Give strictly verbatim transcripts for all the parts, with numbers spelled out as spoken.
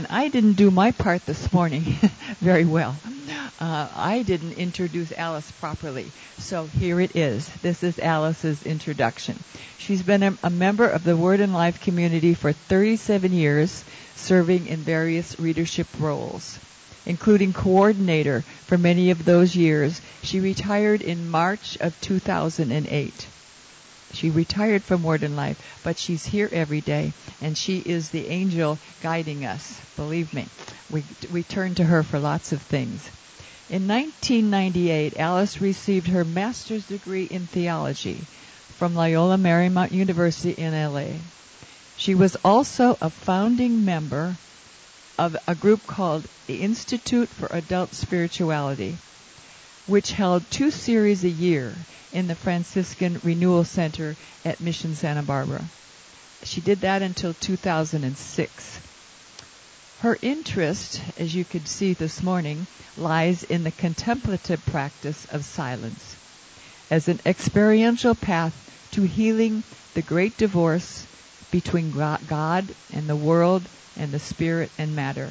And I didn't do my part this morning very well. Uh, I didn't introduce Alice properly. So here it is. This is Alice's introduction. She's been a, a member of the Word and Life community for thirty-seven years, serving in various readership roles, including coordinator for many of those years. She retired in March of two thousand eight. She retired from Word and Life, but she's here every day, and she is the angel guiding us. Believe me, we we turn to her for lots of things. In nineteen ninety-eight, Alice received her master's degree in theology from Loyola Marymount University in L A. She was also a founding member of a group called the Institute for Adult Spirituality, which held two series a year in the Franciscan Renewal Center at Mission Santa Barbara. She did that until two thousand six. Her interest, as you could see this morning, lies in the contemplative practice of silence as an experiential path to healing the great divorce between God and the world and the spirit and matter.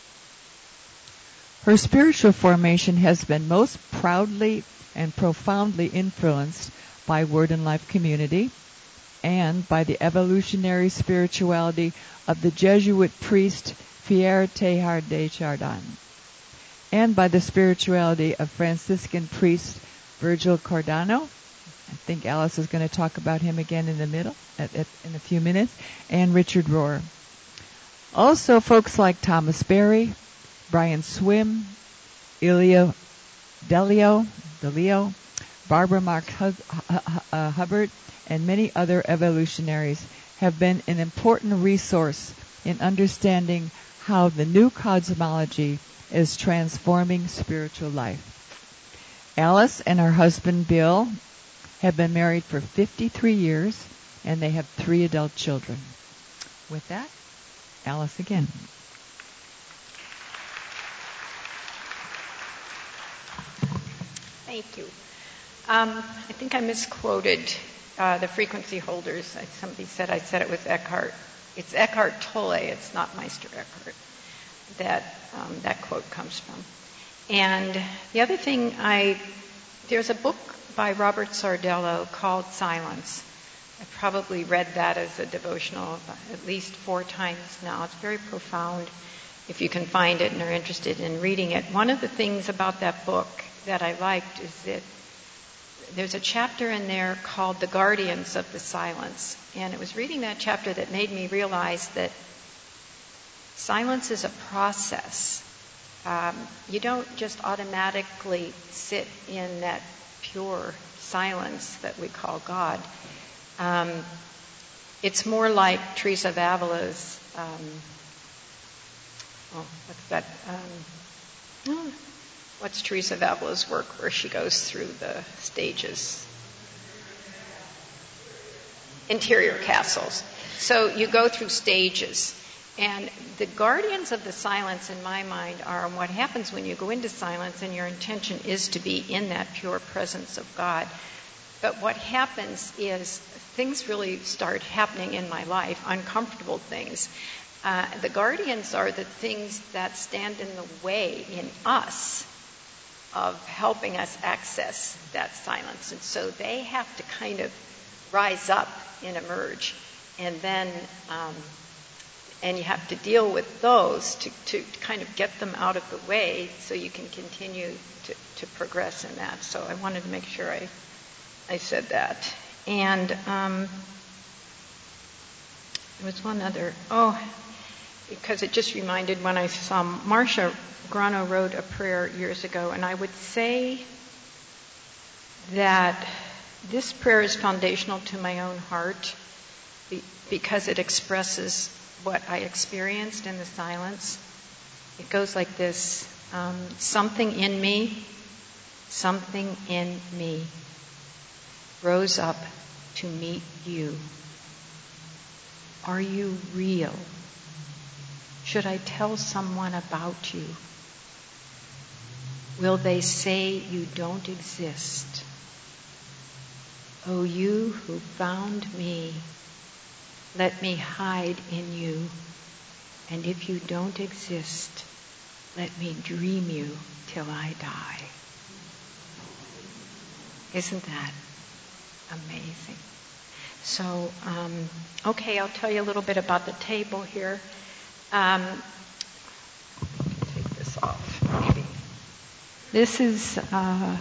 Her spiritual formation has been most proudly and profoundly influenced by Word and Life community and by the evolutionary spirituality of the Jesuit priest Pierre Teilhard de Chardin, and by the spirituality of Franciscan priest Virgil Cardano. I think Alice is going to talk about him again in the middle, at, at, in a few minutes, and Richard Rohr. Also, folks like Thomas Berry, Brian Swim, Ilya Delio, Delio, Barbara Mark Hubbard, and many other evolutionaries have been an important resource in understanding how the new cosmology is transforming spiritual life. Alice and her husband Bill have been married for fifty-three years, and they have three adult children. With that, Alice again. Thank you. Um, I think I misquoted uh, the frequency holders. I, somebody said I said it was Eckhart. It's Eckhart Tolle. It's not Meister Eckhart that um, that quote comes from. And the other thing, I there's a book by Robert Sardello called Silence. I probably read that as a devotional at least four times now. It's very profound if you can find it and are interested in reading it. One of the things about that book that I liked is that there's a chapter in there called The Guardians of the Silence. And it was reading that chapter that made me realize that silence is a process. Um, you don't just automatically sit in that pure silence that we call God. Um, it's more like Teresa of Avila's, um, oh, what's that? Um, oh, what's Teresa of Avila's work where she goes through the stages? Interior castles. So you go through stages. And the guardians of the silence, in my mind, are what happens when you go into silence and your intention is to be in that pure presence of God. But what happens is things really start happening in my life, uncomfortable things. Uh, the guardians are the things that stand in the way in us of helping us access that silence. And so they have to kind of rise up and emerge. And then, um, and you have to deal with those to, to kind of get them out of the way so you can continue to, to progress in that. So I wanted to make sure I, I said that. And um, there was one other, oh, because it just reminded when I saw Marcia Grano wrote a prayer years ago, and I would say that this prayer is foundational to my own heart because it expresses what I experienced in the silence. It goes like this, um, something in me, something in me rose up to meet you. Are you real? Should I tell someone about you? Will they say you don't exist? Oh, you who found me, let me hide in you. And if you don't exist, let me dream you till I die. Isn't that amazing? So, um, okay, I'll tell you a little bit about the table here. Um, take this off, maybe. This is, uh,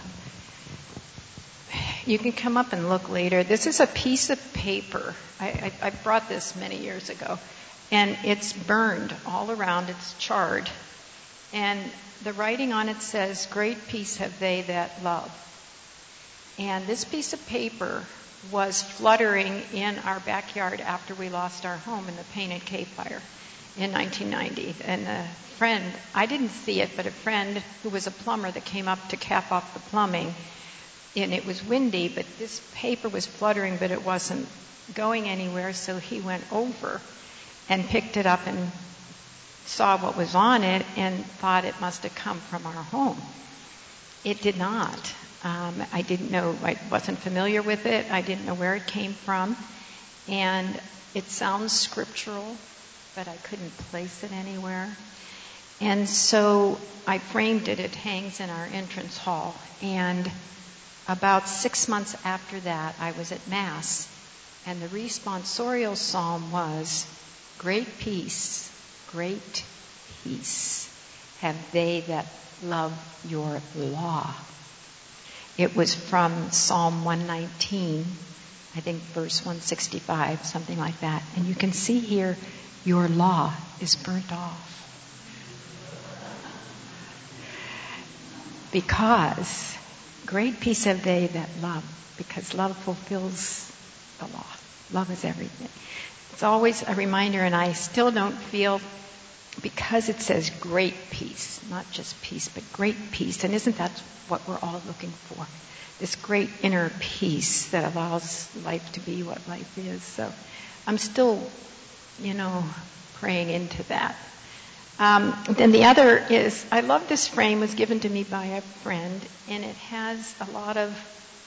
you can come up and look later. This is a piece of paper. I, I, I brought this many years ago. And it's burned all around. It's charred. And the writing on it says, "Great peace have they that love." And this piece of paper was fluttering in our backyard after we lost our home in the Painted Cave Fire in nineteen ninety. And a friend, I didn't see it, but a friend who was a plumber that came up to cap off the plumbing, and it was windy, but this paper was fluttering, but it wasn't going anywhere, so he went over and picked it up and saw what was on it and thought it must have come from our home. It did not. Um, I didn't know, I wasn't familiar with it. I didn't know where it came from. And it sounds scriptural, but I couldn't place it anywhere. And so I framed it. It hangs in our entrance hall. And about six months after that, I was at Mass. And the responsorial psalm was, "Great peace, great peace have they that love your law." It was from Psalm one nineteen, I think verse one sixty-five, something like that. And you can see here, your law is burnt off. Because great peace have they that love, because love fulfills the law. Love is everything. It's always a reminder, and I still don't feel, because it says great peace, not just peace, but great peace. And isn't that what we're all looking for? This great inner peace that allows life to be what life is. So I'm still, you know, praying into that. Um, then the other is, I love this frame. It was given to me by a friend, and it has a lot of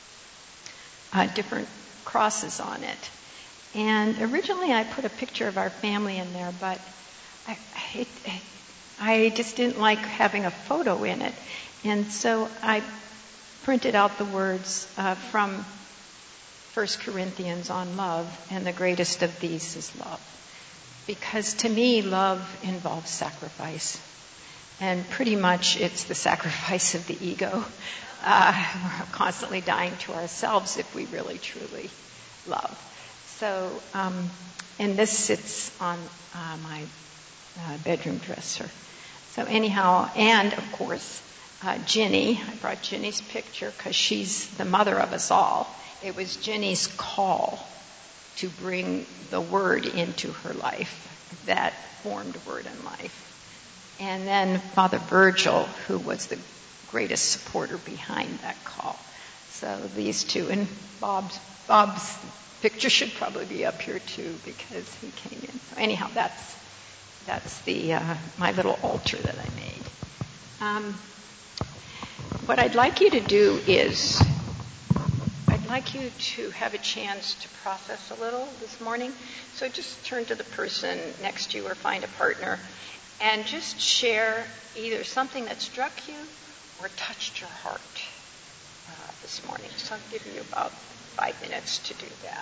uh, different crosses on it. And originally I put a picture of our family in there, but I, it, I just didn't like having a photo in it. And so I printed out the words uh, from First Corinthians on love, and the greatest of these is love. Because to me, love involves sacrifice. And pretty much it's the sacrifice of the ego. Uh, we're constantly dying to ourselves if we really, truly love. So, um, and this sits on uh, my uh, bedroom dresser. So anyhow, and of course, uh, Ginny, I brought Ginny's picture because she's the mother of us all. It was Ginny's call to bring the Word into her life, that formed Word in life. And then Father Virgil, who was the greatest supporter behind that call. So these two, and Bob's, Bob's picture should probably be up here too because he came in. So anyhow, that's that's the uh, my little altar that I made. Um, what I'd like you to do is, I'd like you to have a chance to process a little this morning. So just turn to the person next to you or find a partner and just share either something that struck you or touched your heart uh, this morning. So I'll give you about five minutes to do that.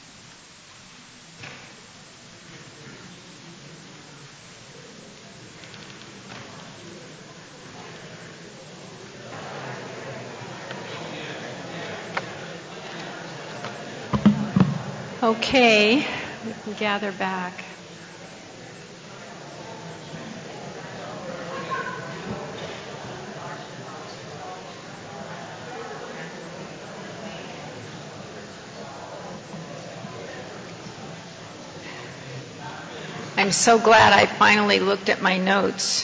Okay, we can gather back. I'm so glad I finally looked at my notes.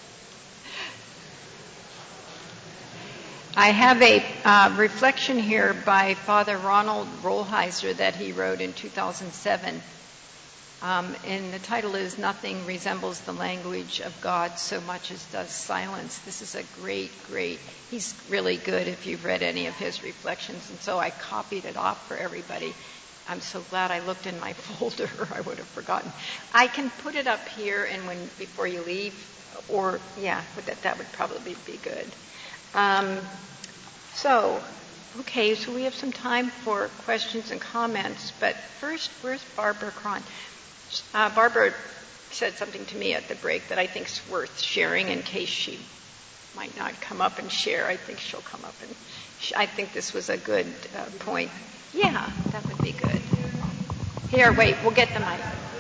I have a uh, reflection here by Father Ronald Rolheiser that he wrote in two thousand seven. Um, and the title is "Nothing Resembles the Language of God so much as does silence." This is a great, great, he's really good if you've read any of his reflections. And so I copied it off for everybody. I'm so glad I looked in my folder. I would have forgotten. I can put it up here, and when before you leave, or yeah, that that would probably be good. Um, so, okay, so we have some time for questions and comments. But first, where's Barbara Cron? Uh, Barbara said something to me at the break that I think is worth sharing in case she might not come up and share. I think she'll come up and sh- I think this was a good uh, point. Yeah, that would be good. Here, wait, we'll get the mic.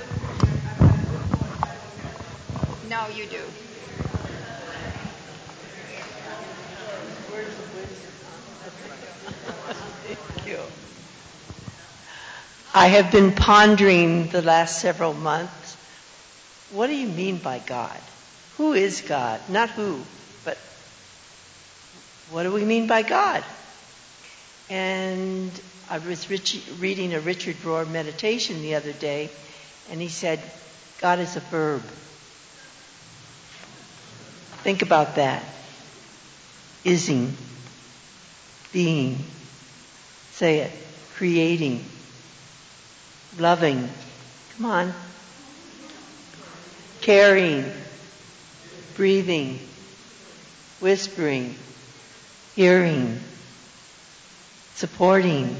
No, you do. Thank you. I have been pondering the last several months, what do you mean by God? Who is God? Not who, but what do we mean by God? And I was rich, reading a Richard Rohr meditation the other day, and he said, God is a verb. Think about that. Ising, being, say it, creating, loving, come on, caring, breathing, whispering, hearing, supporting.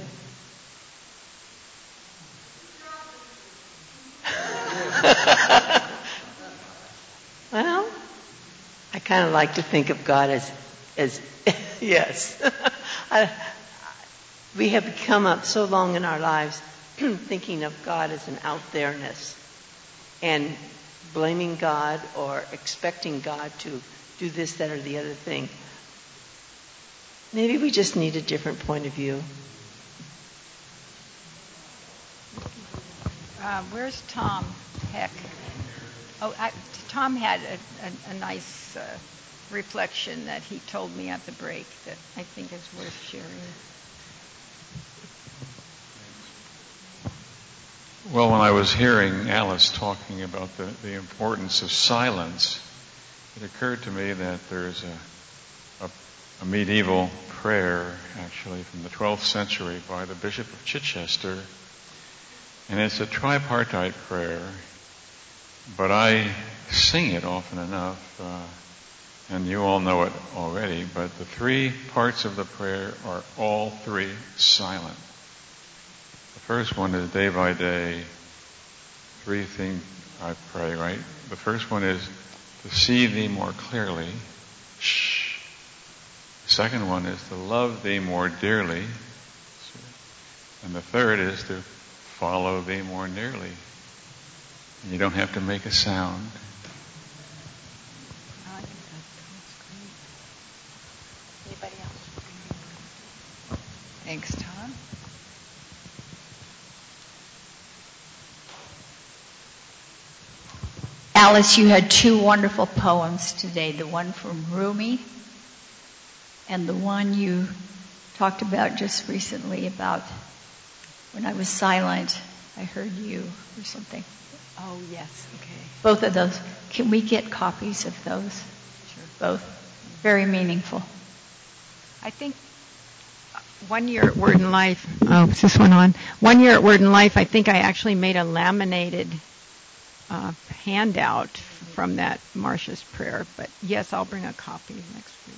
Well, I kind of like to think of God as, as yes. I, we have come up so long in our lives thinking of God as an out-there-ness and blaming God or expecting God to do this, that, or the other thing. Maybe we just need a different point of view. Uh, where's Tom Heck? Oh, I, Tom had a, a, a nice uh, reflection that he told me at the break that I think is worth sharing. Well, when I was hearing Alice talking about the, the importance of silence, it occurred to me that there's a, a, a medieval prayer, actually, from the twelfth century by the Bishop of Chichester, and it's a tripartite prayer, but I sing it often enough, uh, and you all know it already, but the three parts of the prayer are all three silent. The first one is day by day, three things I pray, right? The first one is to see thee more clearly. Shh. The second one is to love thee more dearly. And the third is to follow thee more nearly. And you don't have to make a sound. I think that's great. Anybody else? Thanks, Tom. Alice, you had two wonderful poems today, the one from Rumi and the one you talked about just recently about when I was silent, I heard you or something. Oh, yes. Okay. Both of those. Can we get copies of those? Sure. Both. Very meaningful. I think one year at Word and Life, oh, is this one on? One year at Word and Life, I think I actually made a laminated uh, handout from that Marcia's prayer. But yes, I'll bring a copy next week.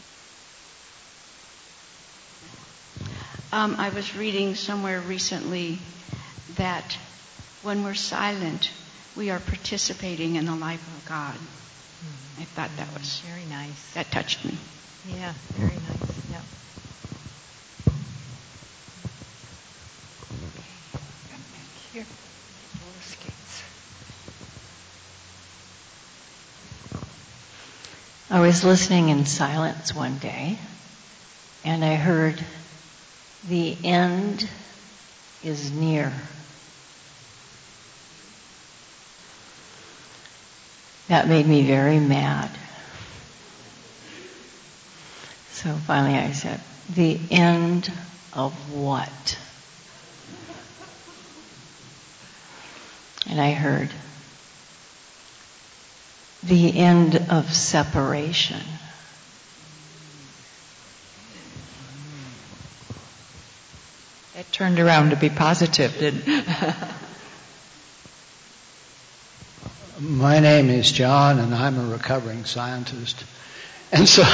Um, I was reading somewhere recently that when we're silent, we are participating in the life of God. Mm-hmm. I thought that was very nice. That touched me. Yeah, very nice. Yeah. Here, roller skates. I was listening in silence one day, and I heard, "The end is near." That made me very mad. So finally I said, "The end of what?" And I heard, "The end of separation." It turned around to be positive, didn't it? My name is John, and I'm a recovering scientist. And so,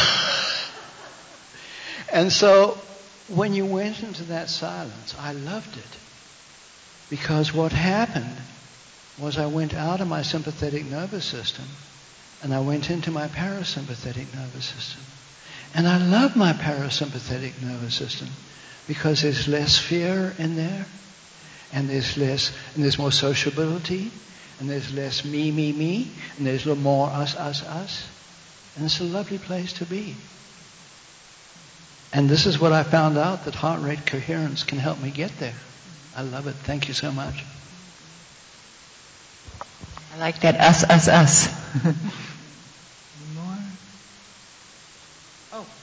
and so, when you went into that silence, I loved it. Because what happened was I went out of my sympathetic nervous system, and I went into my parasympathetic nervous system. And I love my parasympathetic nervous system because there's less fear in there, and there's less, and there's more sociability, and there's less me, me, me, and there's a little more us, us, us. And it's a lovely place to be. And this is what I found out, that heart rate coherence can help me get there. I love it. Thank you so much. I like that us, us, us. Any more? Oh.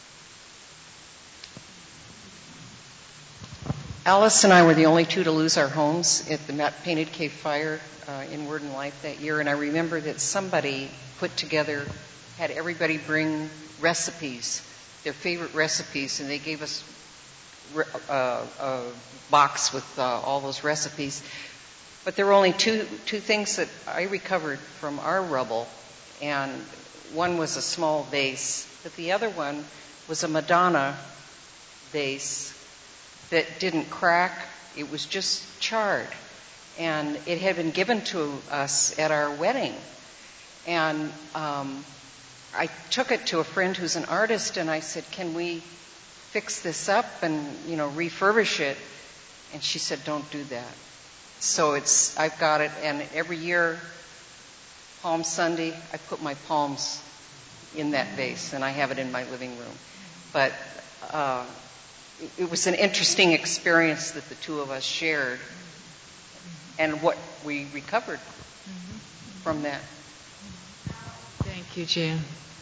Alice and I were the only two to lose our homes at the Matte Painted Cave fire uh, in Word and Life that year. And I remember that somebody put together, had everybody bring recipes, their favorite recipes, and they gave us uh, a box with uh, all those recipes. But there were only two two things that I recovered from our rubble, and one was a small vase, but the other one was a Madonna vase that didn't crack. It was just charred, and it had been given to us at our wedding. And um, I took it to a friend who's an artist, and I said, "Can we fix this up and, you know, refurbish it?" And she said, "Don't do that." So it's, I've got it, and every year, Palm Sunday, I put my palms in that vase, and I have it in my living room. But uh, it, it was an interesting experience that the two of us shared, and what we recovered from that. Thank you, Jan.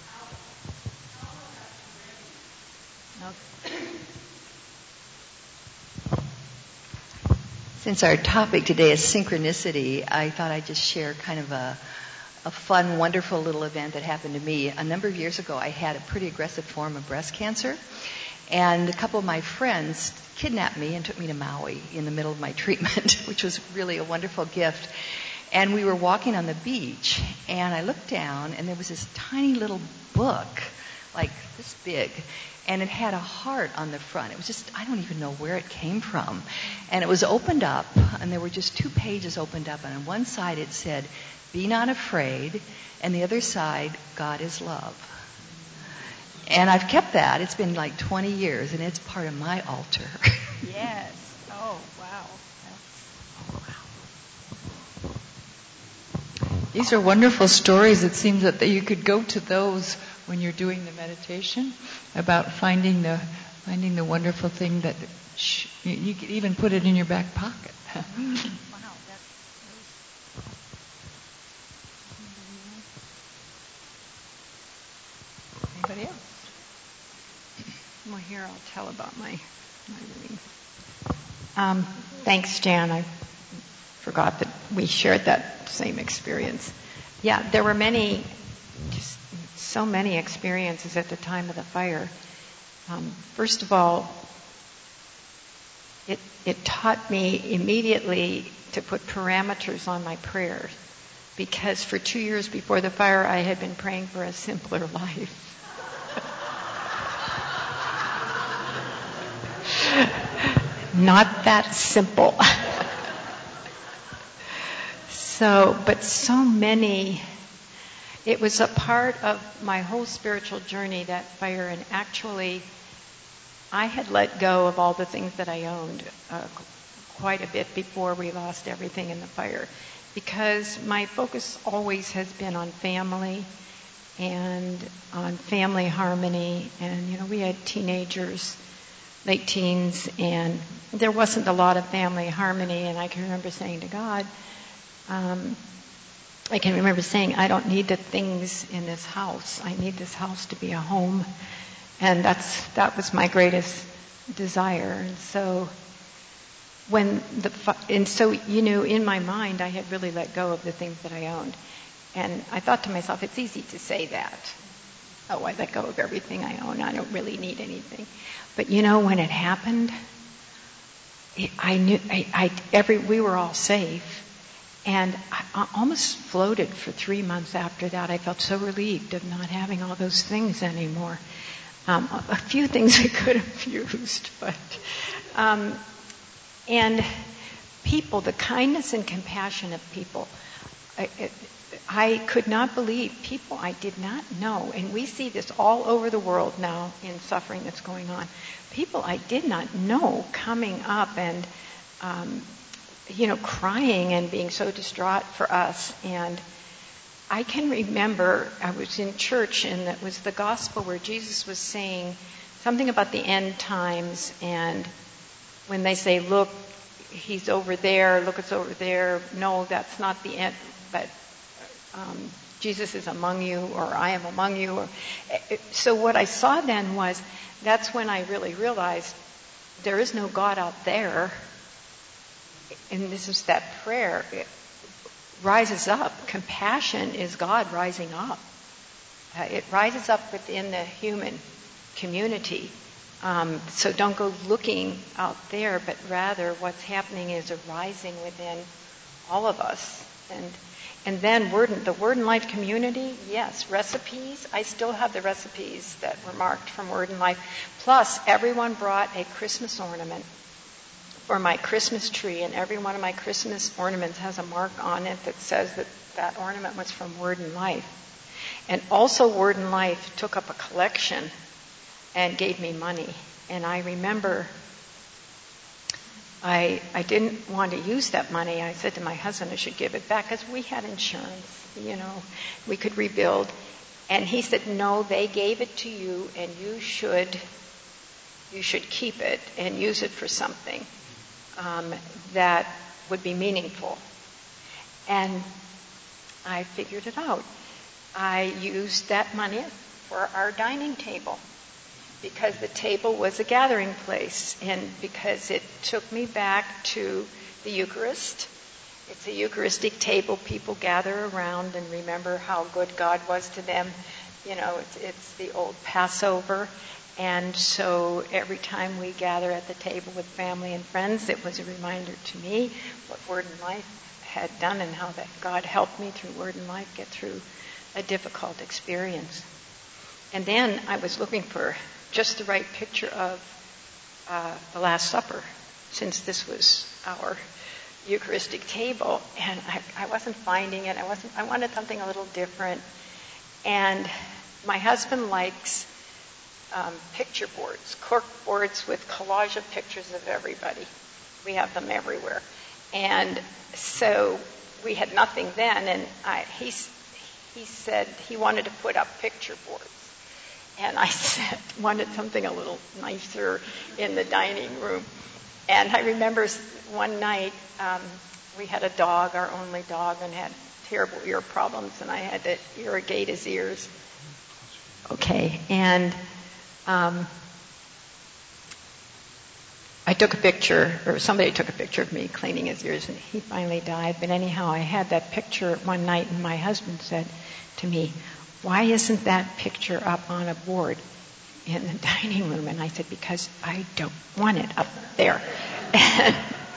Since our topic today is synchronicity, I thought I'd just share kind of a, a fun, wonderful little event that happened to me. A number of years ago, I had a pretty aggressive form of breast cancer, and a couple of my friends kidnapped me and took me to Maui in the middle of my treatment, which was really a wonderful gift. And we were walking on the beach, and I looked down, and there was this tiny little book, like this big, and it had a heart on the front. It was just, I don't even know where it came from. And it was opened up, and there were just two pages opened up, and on one side it said, "Be not afraid," and the other side, "God is love." And I've kept that. It's been like twenty years, and it's part of my altar. Yes. Oh, wow. These are wonderful stories. It seems that you could go to those when you're doing the meditation about finding the finding the wonderful thing that sh- you, you could even put it in your back pocket. Wow, that's Anybody else? well. Here I'll tell about my my reading. Um, thanks, Jan. I forgot that we shared that same experience. Yeah, there were many, just so many experiences at the time of the fire. Um, first of all, it it taught me immediately to put parameters on my prayers, because for two years before the fire, I had been praying for a simpler life. Not that simple. So, but so many, it was a part of my whole spiritual journey, that fire, and actually I had let go of all the things that I owned uh, quite a bit before we lost everything in the fire, because my focus always has been on family and on family harmony. And, you know, we had teenagers, late teens, and there wasn't a lot of family harmony. And I can remember saying to God, um, I can remember saying, I don't need the things in this house. I need this house to be a home. And that's that was my greatest desire. And so when the and so you know, in my mind, I had really let go of the things that I owned. And I thought to myself, it's easy to say that. Oh, I let go of everything I own. I don't really need anything. But you know, when it happened, I knew I, I every we were all safe. And I, I almost floated for three months after that. I felt so relieved of not having all those things anymore. Um, a, a few things I could have used, but um, and people, the kindness and compassion of people. I, it, I could not believe people I did not know, and we see this all over the world now in suffering that's going on. People I did not know coming up and, um, you know, crying and being so distraught for us. And I can remember I was in church, and it was the gospel where Jesus was saying something about the end times, and when they say, look, he's over there, look, it's over there. No, that's not the end, but um, Jesus is among you, or I am among you. Or, so what I saw then was, that's when I really realized there is no God out there. And this is that prayer. It rises up. Compassion is God rising up. Uh, it rises up within the human community. Um, so don't go looking out there, but rather what's happening is a rising within all of us. And and then word, the Word and Life community, yes, recipes. I still have the recipes that were marked from Word and Life. Plus, everyone brought a Christmas ornament for my Christmas tree, and every one of my Christmas ornaments has a mark on it that says that that ornament was from Word and Life. And also Word and Life took up a collection and gave me money. And I remember I I didn't want to use that money. I said to my husband I should give it back because we had insurance, you know, we could rebuild. And he said, no, they gave it to you, and you should you should keep it and use it for something um, that would be meaningful. And I figured it out. I used that money for our dining table, because the table was a gathering place, and because it took me back to the Eucharist. It's a Eucharistic table. People gather around and remember how good God was to them. You know, it's, it's the old Passover. And so every time we gather at the table with family and friends, it was a reminder to me what Word and Life had done and how that God helped me through Word and Life get through a difficult experience. And then I was looking for just the right picture of uh, the Last Supper, since this was our Eucharistic table, and I, I wasn't finding it. I wasn't. I wanted something a little different. And my husband likes um, picture boards, cork boards with collage of pictures of everybody. We have them everywhere, and so we had nothing then. And I, he he said he wanted to put up picture boards. And I said, wanted something a little nicer in the dining room. And I remember one night um, we had a dog, our only dog, and had terrible ear problems, and I had to irrigate his ears. Okay, and um, I took a picture, or somebody took a picture of me cleaning his ears, and he finally died. But anyhow, I had that picture one night, and my husband said to me, why isn't that picture up on a board in the dining room? And I said, because I don't want it up there. And,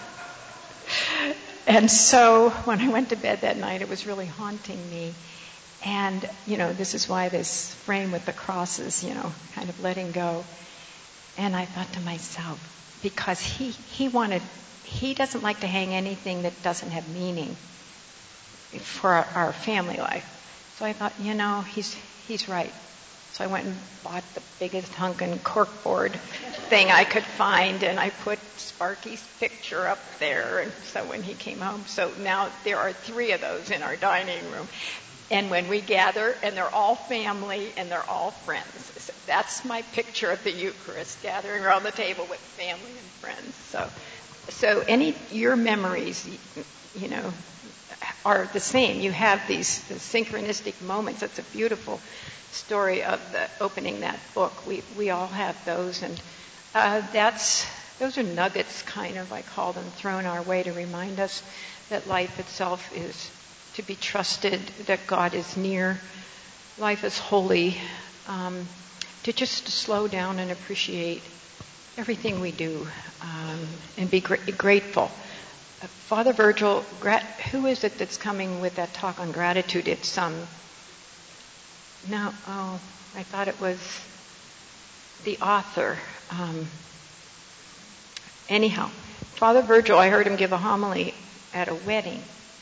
and so when I went to bed that night, it was really haunting me. And, you know, this is why this frame with the crosses, you know, kind of letting go. And I thought to myself, because he, he wanted, he doesn't like to hang anything that doesn't have meaning for our, our family life. So I thought, you know, he's he's right. So I went and bought the biggest hunkin' corkboard thing I could find, and I put Sparky's picture up there. And so when he came home, so now there are three of those in our dining room. And when we gather, and they're all family, and they're all friends. So that's my picture of the Eucharist, gathering around the table with family and friends. So, so any your memories, you know, are the same. You have these the synchronistic moments. It's a beautiful story of the opening that book. We we all have those, and uh, that's those are nuggets, kind of, I call them, thrown our way to remind us that life itself is to be trusted, that God is near, life is holy, um, to just slow down and appreciate everything we do, um, and be gra- grateful. Uh, Father Virgil, grat- who is it that's coming with that talk on gratitude? It's um. No, oh, I thought it was the author. Um, anyhow, Father Virgil, I heard him give a homily at a wedding.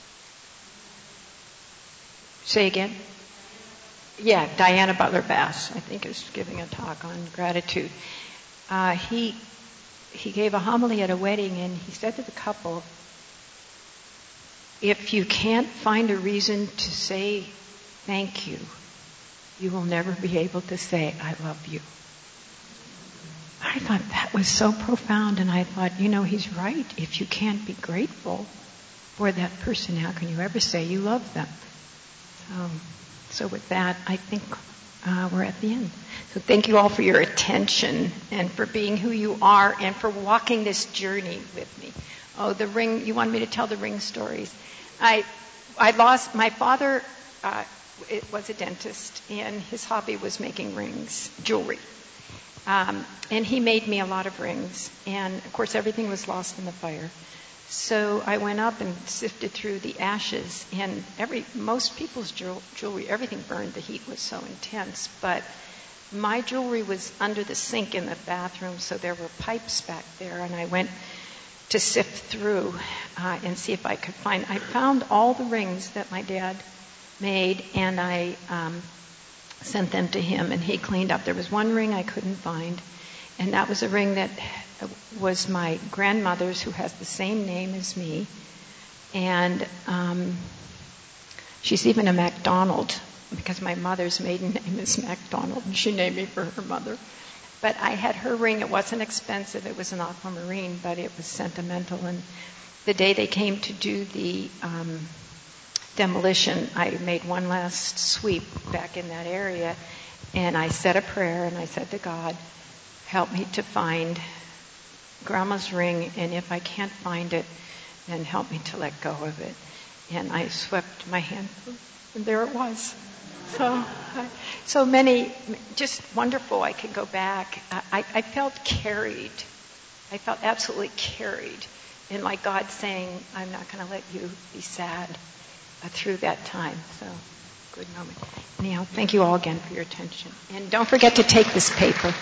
Say again? Yeah, Diana Butler Bass, I think, is giving a talk on gratitude. Uh, he he gave a homily at a wedding, and he said to the couple, if you can't find a reason to say thank you, you will never be able to say, I love you. I thought that was so profound, and I thought, you know, he's right. If you can't be grateful for that person, how can you ever say you love them? So, so with that, I think uh, we're at the end. So thank you all for your attention and for being who you are and for walking this journey with me. Oh, the ring, you wanted me to tell the ring stories. I, I lost, my father uh, it was a dentist, and his hobby was making rings, jewelry. Um, and he made me a lot of rings, and of course everything was lost in the fire. So I went up and sifted through the ashes, and every most people's jewelry, everything burned. The heat was so intense, but my jewelry was under the sink in the bathroom, so there were pipes back there, and I went to sift through uh, and see if I could find. I found all the rings that my dad made, and I um, sent them to him, and he cleaned up. There was one ring I couldn't find, and that was a ring that was my grandmother's, who has the same name as me, and um, she's even a MacDonald, because my mother's maiden name is MacDonald, and she named me for her mother. But I had her ring. It wasn't expensive. It was an aquamarine, but it was sentimental. And the day they came to do the um, demolition, I made one last sweep back in that area, and I said a prayer, and I said to God, help me to find Grandma's ring, and if I can't find it, then help me to let go of it. And I swept my hand through, and there it was. So, so many, just wonderful. I could go back. I, I felt carried. I felt absolutely carried. And like God saying, I'm not going to let you be sad uh, through that time. So, good moment. Anyhow, thank you all again for your attention. And don't forget to take this paper.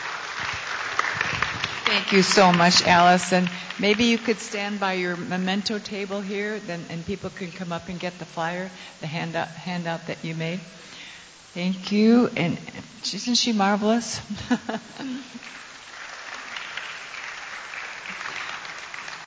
Thank you so much, Alice. And maybe you could stand by your memento table here, then, and people can come up and get the flyer, the handout, handout that you made. Thank you. And isn't she marvelous?